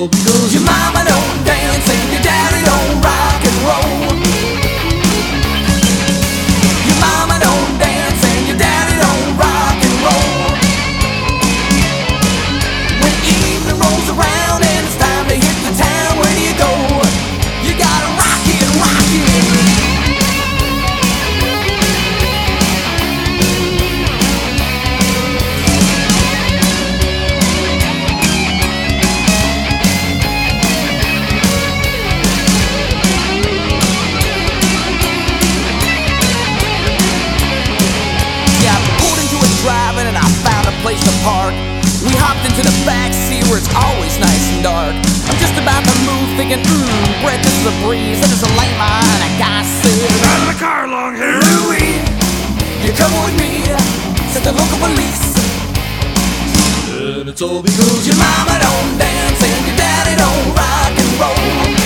all because your mama don't dance and your daddy don't rock and roll. Your mama don't dance and your daddy don't rock and roll. When evening rolls around and it's time to hit the town, where do you go? You gotta rock it, rock it. Driving and I found a place to park. We hopped into the back seat where it's always nice and dark. I'm just about to move thinking, breath is a breeze. And there's a lane behind a guy said, "Get out of the car, long hair." "Louie, you come with me," said the local police. And it's all because your mama don't dance and your daddy don't rock and roll.